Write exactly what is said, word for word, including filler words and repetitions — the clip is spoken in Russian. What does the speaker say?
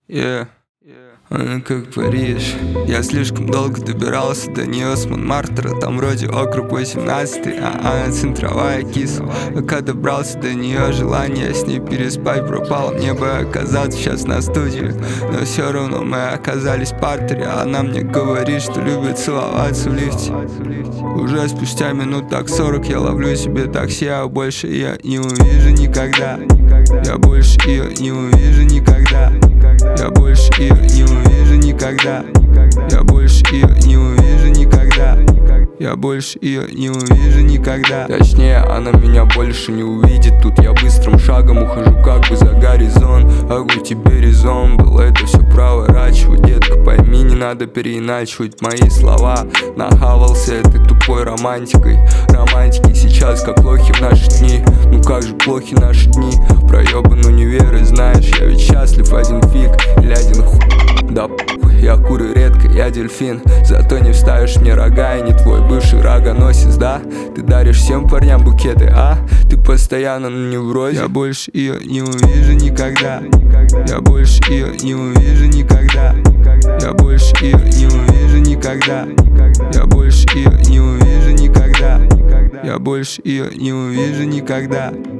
Yeah. Она как Париж. Я слишком долго добирался до нее с Монмартра. Там вроде округ восемнадцатый, а она центровая киса. Пока добрался до нее, желание с ней переспать пропало. Мне бы оказаться сейчас на студии, но все равно мы оказались в партере. Она мне говорит, что любит целоваться в лифте. Уже спустя минут так сорок я ловлю себе такси, а больше я не увижу никогда. Я больше ее не увижу никогда. Я больше ее не увижу никогда. Я больше ее не увижу никогда. Я больше ее не увижу никогда. Точнее, она меня больше не увидит. Тут я быстрым шагом ухожу как бы за горизонт. А у тебе резон, было это все проворачивать. Детка, пойми, не надо переиначивать мои слова. Нахавался этой тупой романтикой. Романтики сейчас как лохи в наши дни. Ну как же плохи наши дни. Проебан универ, и знаешь, я ведь счастлив один фиг или один хуй. Да я курю редко, я дельфин. Зато не вставишь мне рога, и не твой бывший рогоносец, да? Ты даришь всем парням букеты, а? Ты постоянно на неврозе. Я больше ее не увижу никогда. Я больше ее не увижу никогда. Я больше ее не увижу никогда. Я больше ее не увижу никогда. Я больше ее не увижу никогда.